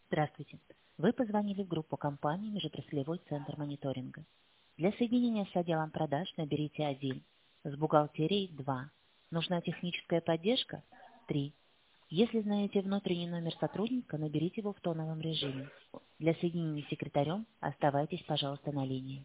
Здравствуйте. Вы позвонили в группу компании «Межотраслевой центр мониторинга». Для соединения с отделом продаж наберите 1, с бухгалтерией 2. Нужна техническая поддержка? 3. Если знаете внутренний номер сотрудника, наберите его в тоновом режиме. Для соединения с секретарем оставайтесь, пожалуйста, на линии.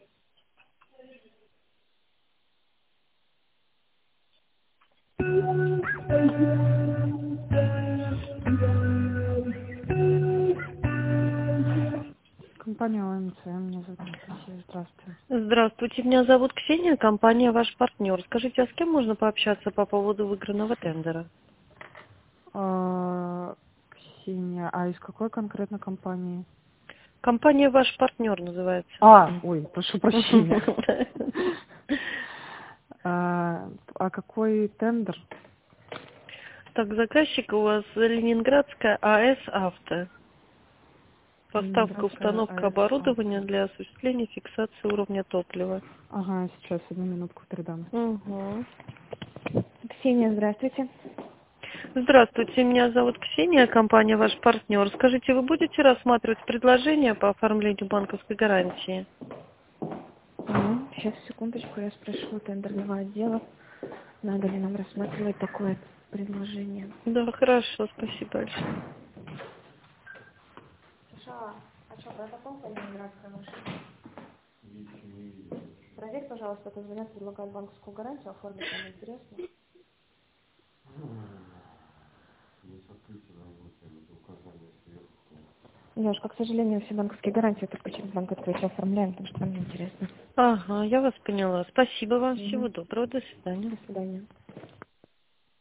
Компания ОМЦ, меня зовут Анастасия, здравствуйте. Здравствуйте, меня зовут Ксения, компания «Ваш партнер». Скажите, а с кем можно пообщаться по поводу выигранного тендера? Ксения, а из какой конкретно компании? Компания «Ваш партнер» называется. Ой, прошу прощения. А какой тендер? Так, заказчик у вас Ленинградская АЭС «Авто». Поставка, установка оборудования для осуществления фиксации уровня топлива. Ага, сейчас, одну минутку передам. Угу. Ксения, здравствуйте. Здравствуйте, меня зовут Ксения, компания «Ваш партнер». Скажите, вы будете рассматривать предложение по оформлению банковской гарантии? Сейчас, секундочку, я спрошу тендерного отдела, надо ли нам рассматривать такое предложение. Да, хорошо, спасибо большое. Саша, а что, протокол по Ленинградской машине? Проверь, пожалуйста, это звонят, предлагают банковскую гарантию, оформить нам интересно. Девушка, к сожалению, все банковские гарантии только через банк открытия оформляем, потому что нам неинтересно. Ага, я вас поняла. Спасибо вам, всего доброго, до свидания. До свидания.